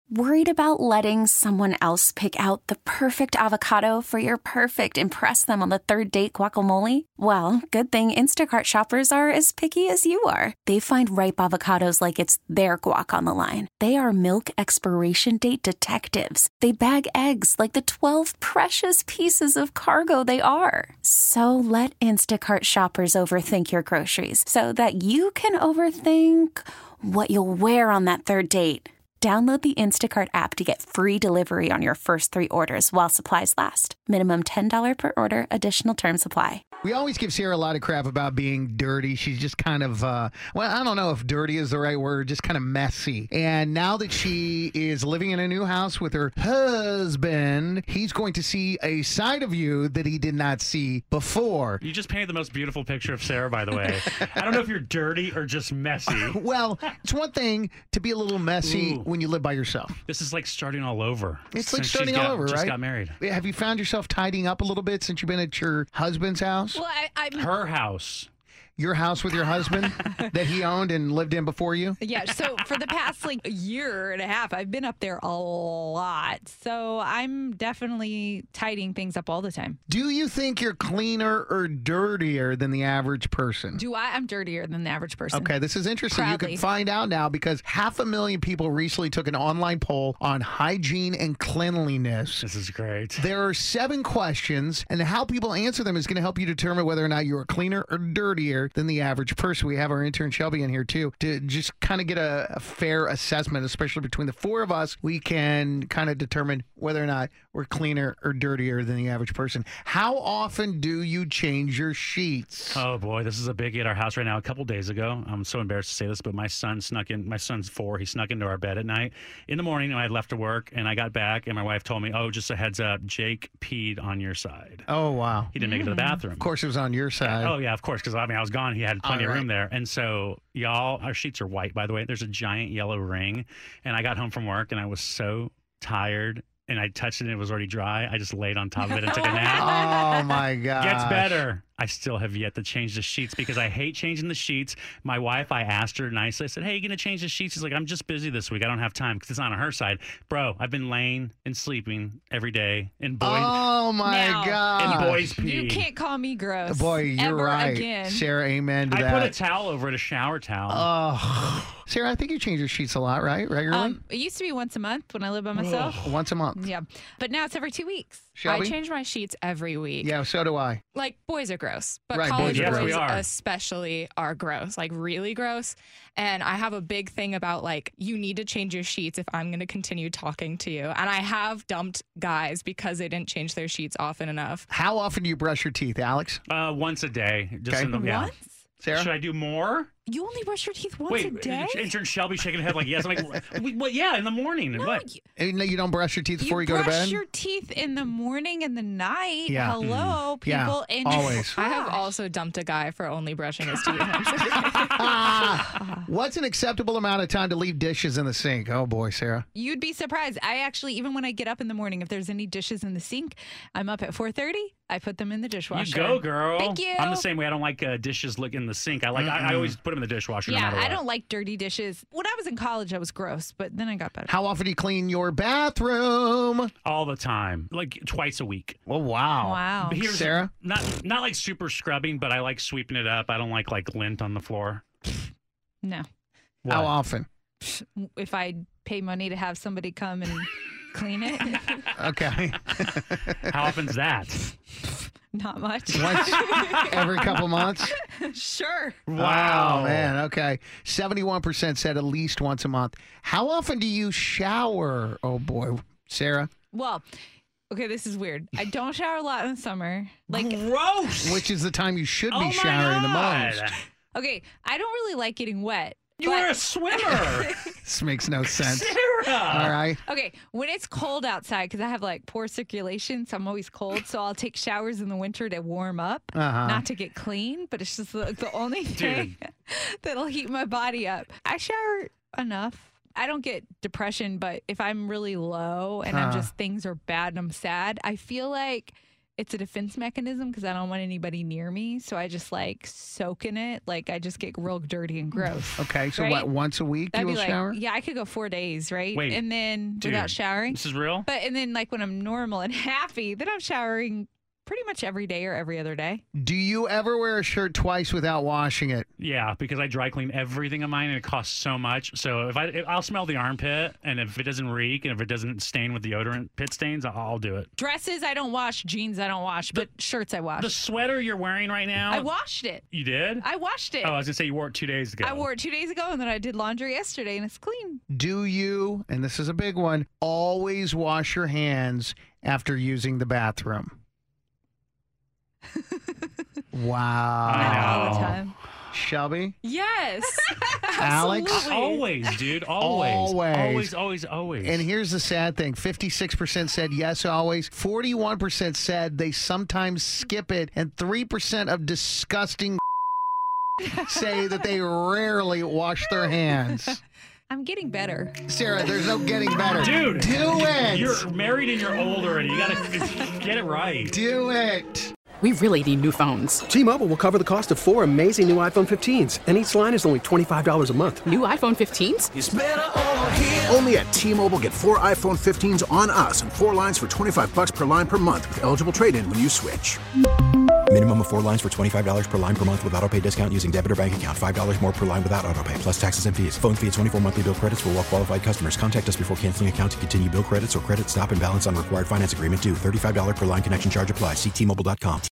Worried about letting someone else pick out the perfect avocado for your perfect impress them on the third date guacamole? Well, good thing Instacart shoppers are as picky as you are. They find ripe avocados like it's their guac on the line. They are milk expiration date detectives. They bag eggs like the 12 precious pieces of cargo they are. So let Instacart shoppers overthink your groceries so that you can overthink what you'll wear on that third date. Download the Instacart app to get free delivery on your first 3 orders while supplies last. Minimum $10 per order. Additional terms apply. We always give Sarah a lot of crap about being dirty. She's just kind of, well, I don't know if dirty is the right word, just kind of messy. And now that she is living in a new house with her husband, he's going to see a side of you that he did not see before. You just painted the most beautiful picture of Sarah, by the way. I don't know if you're dirty or just messy. Well, it's one thing to be a little messy when you live by yourself. This is like starting all over. It's like starting all over, right? Just got married. Have you found yourself tidying up a little bit since you've been at your husband's house? Well, Her house. Your house with your husband that he owned and lived in before you? Yeah, so for the past year and a half, I've been up there a lot. So I'm definitely tidying things up all the time. Do you think you're cleaner or dirtier than the average person? I'm dirtier than the average person. Okay, this is interesting. Proudly. You can find out now because 500,000 people recently took an online poll on hygiene and cleanliness. This is great. There are 7 questions, and how people answer them is going to help you determine whether or not you are cleaner or dirtier than the average person. We have our intern Shelby in here too to just kind of get a fair assessment, especially between the 4 of us. We can kind of determine whether or not we're cleaner or dirtier than the average person. How often do you change your sheets? Oh boy, this is a biggie at our house right now. A couple days ago, I'm so embarrassed to say this, but my son snuck in. My son's 4. He snuck into our bed at night. In the morning, I had left to work, and I got back, and my wife told me, "Oh, just a heads up, Jake peed on your side." Oh wow! He didn't make it to the bathroom. Of course, it was on your side. Oh yeah, of course, because I was gone. He had plenty of room there, and so y'all, our sheets are white. By the way, there's a giant yellow ring, and I got home from work, and I was so tired. And I touched it and it was already dry. I just laid on top of it and took a nap. Oh, my God. Gets better. I still have yet to change the sheets because I hate changing the sheets. My wife, I asked her nicely. I said, "Hey, you going to change the sheets?" She's like, "I'm just busy this week. I don't have time," because it's not on her side. Bro, I've been laying and sleeping every day. And boys, oh, my God. And boys pee. You can't call me gross. Boy, you're ever right. Again. Sarah, amen to that. I put a towel over it, a shower towel. Oh. Sarah, I think you change your sheets a lot, right? Regularly? It used to be once a month when I lived by myself. Once a month. Yeah. But now it's every 2 weeks. Shelby? I change my sheets every week. Yeah, so do I. Like, boys are gross, but Right, college boys are boys gross. especially are gross, like really gross. And I have a big thing about you need to change your sheets if I'm going to continue talking to you. And I have dumped guys because they didn't change their sheets often enough. How often do you brush your teeth, Alex? Once a day. Just Okay. Once? Sarah? Should I do more? You only brush your teeth once a day? Intern Shelby shaking her head like yes. I'm like, well, yeah, in the morning. No, What? You don't brush your teeth before you go to bed? brush your teeth in the morning and the night. Yeah. Hello, Yeah, people. And always. I have also dumped a guy for only brushing his teeth. What's an acceptable amount of time to leave dishes in the sink? Oh, boy, Sarah. You'd be surprised. I actually, even when I get up in the morning, if there's any dishes in the sink, I'm up at 4:30. I put them in the dishwasher. You go, girl. Thank you. I'm the same way. I don't like dishes in the sink. I always put them in the dishwasher. No Yeah, matter I what. don't like dirty dishes. When I was in college, I was gross, but then I got better. How often do you clean your bathroom? All the time, like twice a week. Oh, wow. Wow. But here's Sarah? not like super scrubbing, but I like sweeping it up. I don't like lint on the floor. No. What? How often? If I pay money to have somebody come and clean it, Okay. How often's that? not much. Once every couple months? Sure. Wow, man. Okay. 71% said at least once a month. How often do you shower? Oh, boy. Sarah? Well, okay, this is weird. I don't shower a lot in the summer. Gross. Which is the time you should Oh be my showering the God. most. Okay, I don't really like getting wet. You but- are a swimmer, This makes no sense. Sarah. All right. Okay, when it's cold outside, because I have poor circulation, so I'm always cold. So I'll take showers in the winter to warm up, Uh-huh. not to get clean. But it's just the only thing that'll heat my body up. I shower enough. I don't get depression, but if I'm really low and I'm just things are bad and I'm sad, I feel like it's a defense mechanism because I don't want anybody near me. So I just like soak in it. Like I just get real dirty and gross. Okay, so Right? what, once a week That'd you be will like, shower? yeah, I could go 4 days, right? Wait, and then dude, without showering. This is real? But and then like when I'm normal and happy, then I'm showering pretty much every day or every other day. Do you ever wear a shirt twice without washing it? Yeah, because I dry clean everything of mine and it costs so much. So if I'll smell the armpit, and if it doesn't reek and if it doesn't stain with deodorant pit stains, I'll do it. Dresses I don't wash, jeans I don't wash, but shirts I wash. The sweater you're wearing right now, I washed it. You did? I washed it. Oh, I was gonna say you wore it 2 days ago. I wore it 2 days ago, and then I did laundry yesterday, and it's clean. Do you, and this is a big one, always wash your hands after using the bathroom? Wow. I know. All the time. Shelby? Yes. Alex? Absolutely. Always, dude. Always. Always. And here's the sad thing. 56% said yes, always. 41% said they sometimes skip it. And 3% of disgusting say that they rarely wash their hands. I'm getting better. Sarah, there's no getting better. Dude. Do it. You're married and you're old already. You gotta get it right. Do it. We really need new phones. T-Mobile will cover the cost of 4 amazing new iPhone 15s, and each line is only $25 a month. New iPhone 15s? It's better over here. Only at T-Mobile, get 4 iPhone 15s on us and 4 lines for $25 per line per month with eligible trade-in when you switch. Minimum of 4 lines for $25 per line per month with autopay discount using debit or bank account. $5 more per line without autopay, plus taxes and fees. Phone fee at 24 monthly bill credits for well-qualified customers. Contact us before canceling account to continue bill credits or credit stop and balance on required finance agreement due. $35 per line connection charge applies. See T-Mobile.com.